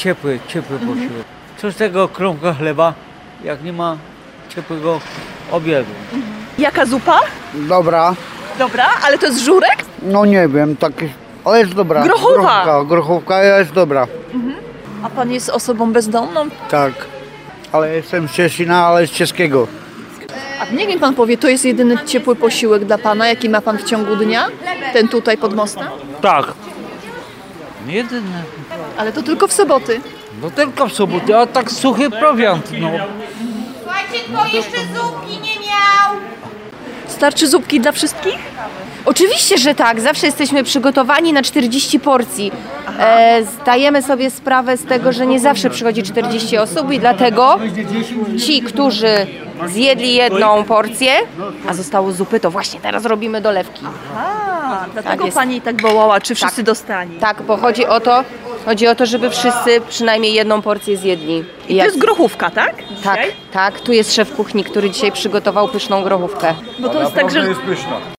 ciepły posiłek. Co z tego kromka chleba, jak nie ma ciepłego obiadu? Jaka zupa? Dobra, Dobra, ale to jest żurek? no nie wiem, taki, ale jest dobra. Grochowa. Grochówka jest dobra, A pan jest osobą bezdomną? tak. Ale jestem z Cieszyna, ale z czeskiego. A niech mi pan powie, to jest jedyny ciepły posiłek dla pana, jaki ma pan w ciągu dnia? Ten tutaj pod mostem? Tak. Jedyne. Ale to tylko w soboty. No tylko w sobotę, a tak suchy prowiant, no. Słuchajcie, kto jeszcze zupki nie miał? Starczy zupki dla wszystkich? Oczywiście, że tak. Zawsze jesteśmy przygotowani na 40 porcji. Zdajemy sobie sprawę z tego, że nie zawsze przychodzi 40 osób i dlatego ci, którzy zjedli jedną porcję, a zostało zupy, to właśnie teraz robimy dolewki. A, dlatego jest. pani tak wołała, czy wszyscy dostali. Tak, bo chodzi o to, żeby wszyscy przynajmniej jedną porcję zjedli. I to jest grochówka, tak? Tak, Dzisiaj? tak. Tu jest szef kuchni, który dzisiaj przygotował pyszną grochówkę. Bo to jest tak, że